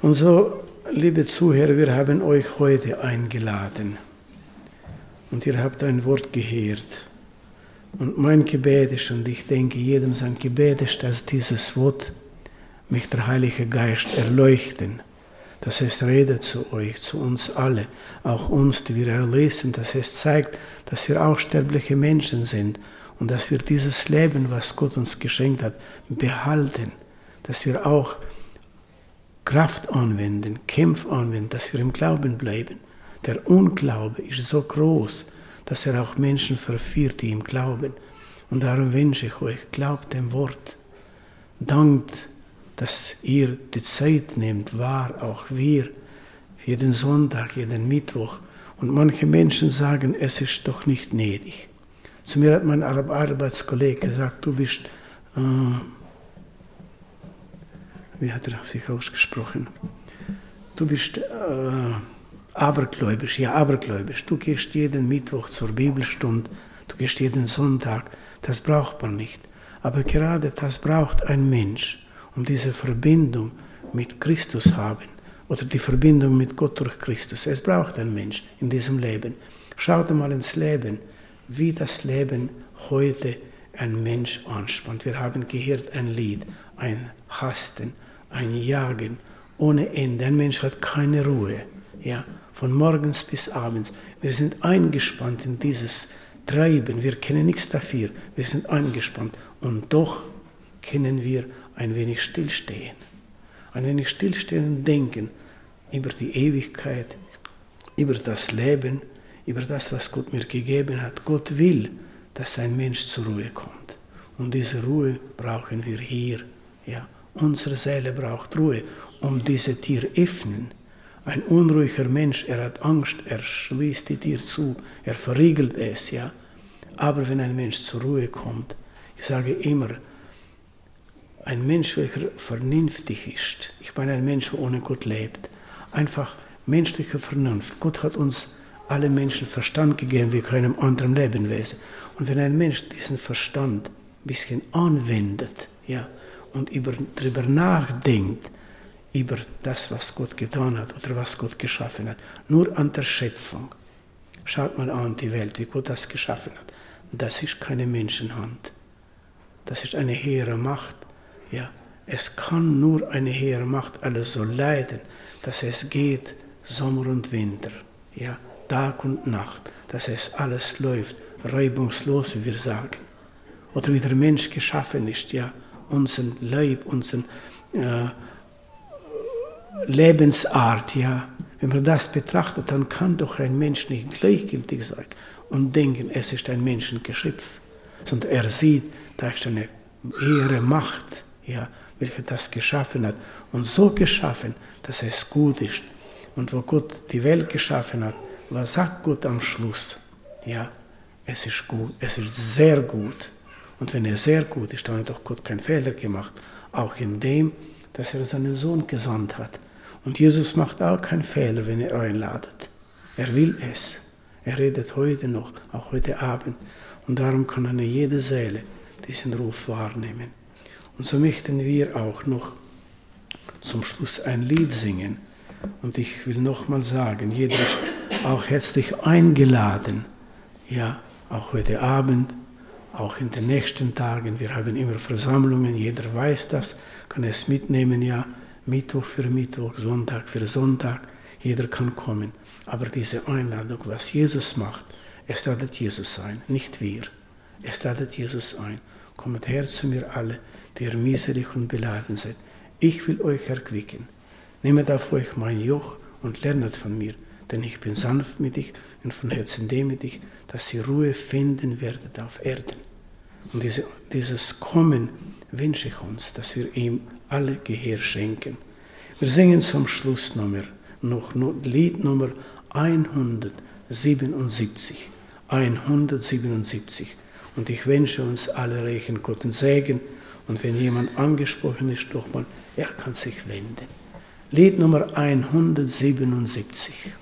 Und so, liebe Zuhörer, wir haben euch heute eingeladen und ihr habt ein Wort gehört. Und mein Gebet ist, und ich denke, jedem sein Gebet ist, dass dieses Wort mich der Heilige Geist erleuchten, dass es redet zu euch, zu uns alle, auch uns, die wir erlesen, dass es zeigt, dass wir auch sterbliche Menschen sind und dass wir dieses Leben, was Gott uns geschenkt hat, behalten, dass wir auch Kraft anwenden, Kampf anwenden, dass wir im Glauben bleiben. Der Unglaube ist so groß, dass er auch Menschen verführt, die ihm glauben. Und darum wünsche ich euch, glaubt dem Wort. Dankt, dass ihr die Zeit nehmt, auch wir, jeden Sonntag, jeden Mittwoch. Und manche Menschen sagen, es ist doch nicht nötig. Zu mir hat mein Arbeitskollege gesagt, du bist... wie hat er sich ausgesprochen? Du bist abergläubisch, ja, abergläubisch. Du gehst jeden Mittwoch zur Bibelstunde, du gehst jeden Sonntag. Das braucht man nicht. Aber gerade das braucht ein Mensch, um diese Verbindung mit Christus haben oder die Verbindung mit Gott durch Christus. Es braucht ein Mensch in diesem Leben. Schaut mal ins Leben, wie das Leben heute ein Mensch anspannt. Wir haben gehört ein Lied, ein Hasten, ein Jagen ohne Ende. Ein Mensch hat keine Ruhe, ja, von morgens bis abends. Wir sind eingespannt in dieses Treiben. Wir kennen nichts dafür. Wir sind eingespannt. Und doch können wir ein wenig stillstehen. Ein wenig stillstehen und denken über die Ewigkeit, über das Leben, über das, was Gott mir gegeben hat. Gott will, dass ein Mensch zur Ruhe kommt. Und diese Ruhe brauchen wir hier, ja. Unsere Seele braucht Ruhe, um diese Tür öffnen. Ein unruhiger Mensch, er hat Angst, er schließt die Tür zu, er verriegelt es, ja. Aber wenn ein Mensch zur Ruhe kommt, ich sage immer, ein Mensch, welcher vernünftig ist, ich meine ein Mensch, der ohne Gott lebt, einfach menschliche Vernunft. Gott hat uns alle Menschen Verstand gegeben wie keinem anderen Lebewesen. Und wenn ein Mensch diesen Verstand ein bisschen anwendet, ja, und darüber nachdenkt, über das, was Gott getan hat oder was Gott geschaffen hat, nur an der Schöpfung. Schaut mal an die Welt, wie Gott das geschaffen hat. Das ist keine Menschenhand. Das ist eine hehre Macht. Ja, es kann nur eine hehre Macht alles so leiten, dass es geht Sommer und Winter, ja, Tag und Nacht, dass es alles läuft, reibungslos, wie wir sagen. Oder wie der Mensch geschaffen ist, ja, unseren Leib, unsere Lebensart, ja. Wenn man das betrachtet, dann kann doch ein Mensch nicht gleichgültig sein und denken, es ist ein Menschengeschöpf, sondern er sieht, da ist eine hehre Macht, ja, welche das geschaffen hat und so geschaffen, dass es gut ist. Und wo Gott die Welt geschaffen hat, was sagt Gott am Schluss? Ja, es ist gut, es ist sehr gut. Und wenn er sehr gut ist, dann hat doch Gott keinen Fehler gemacht. Auch in dem, dass er seinen Sohn gesandt hat. Und Jesus macht auch keinen Fehler, wenn er einladet. Er will es. Er redet heute noch, auch heute Abend. Und darum kann eine jede Seele diesen Ruf wahrnehmen. Und so möchten wir auch noch zum Schluss ein Lied singen. Und ich will nochmal sagen, jeder ist auch herzlich eingeladen. Ja, auch heute Abend. Auch in den nächsten Tagen, wir haben immer Versammlungen, jeder weiß das, kann es mitnehmen, ja, Mittwoch für Mittwoch, Sonntag für Sonntag, jeder kann kommen. Aber diese Einladung, was Jesus macht, es ladet Jesus ein, nicht wir. Es ladet Jesus ein. Kommt her zu mir alle, die ihr miserig und beladen seid. Ich will euch erquicken. Nehmt auf euch mein Joch und lernet von mir, denn ich bin sanft mit dich und von Herzen demütig, dass ihr Ruhe finden werdet auf Erden. Und dieses Kommen wünsche ich uns, dass wir ihm alle Gehör schenken. Wir singen zum Schluss noch Lied Nummer 177. 177. Und ich wünsche uns alle reichen Gottes Segen. Und wenn jemand angesprochen ist, doch mal, er kann sich wenden. Lied Nummer 177.